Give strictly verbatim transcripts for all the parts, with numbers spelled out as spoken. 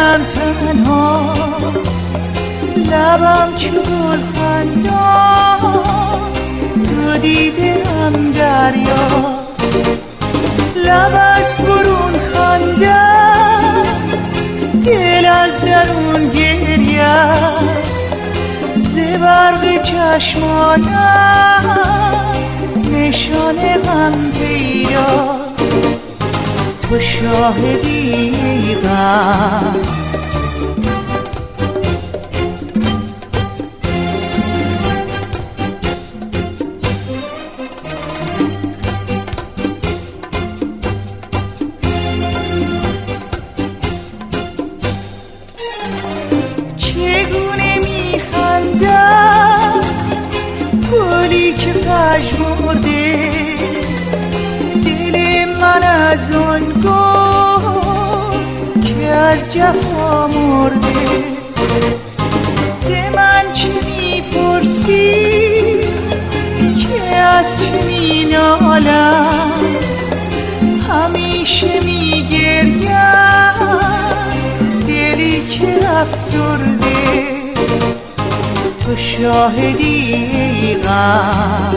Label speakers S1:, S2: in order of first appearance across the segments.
S1: دلم تنهاست، لبم چو گلخندان، تو دیده هم دریاست. لب از برون خندم، دل از درون گریه، ز برق چشمانم نشان غم پیداست. تو شاهدی غم، چگونه میخندم گلی که پژمرده، دل من از آن گل که از جفا مرده. ز من چه میپرسی که از چه مینالم، همیشه میگریم دلی که افسرده. تو شاهدی غم،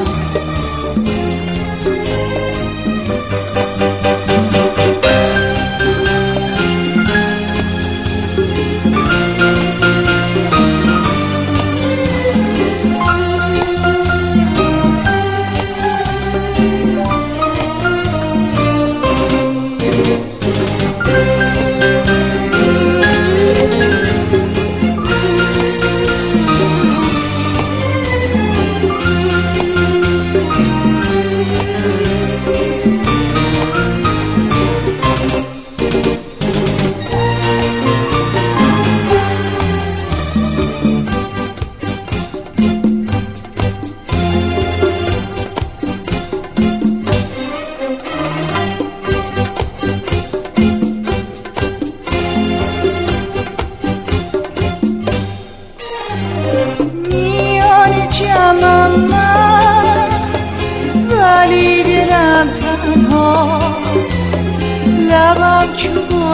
S1: جمعم من ولی دلم تنهاست، لبم چو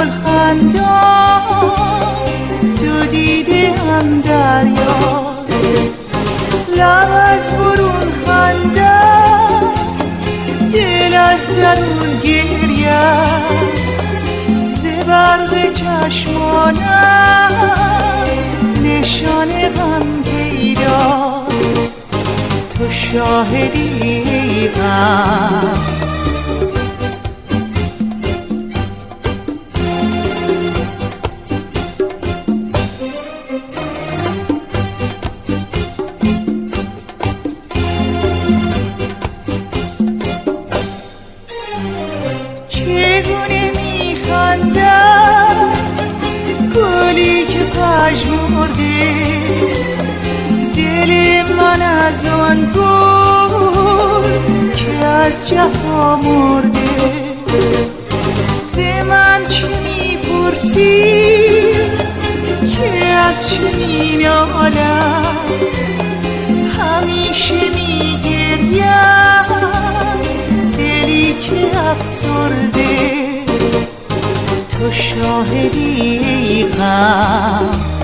S1: گلخندان، دو دیده هم دریاست. لب از برون خندم، دل از درون گریه، ز برق چشمانم نشان غم پیداست. تو شاهدی غم، چگونه میخندم گلی که پژمرده، دل من از آن گل که از جفا مرده. ز من چه میپرسی که از چه مینالم، همیشه میگریم دلی که افسرده. تو شاهدی غم،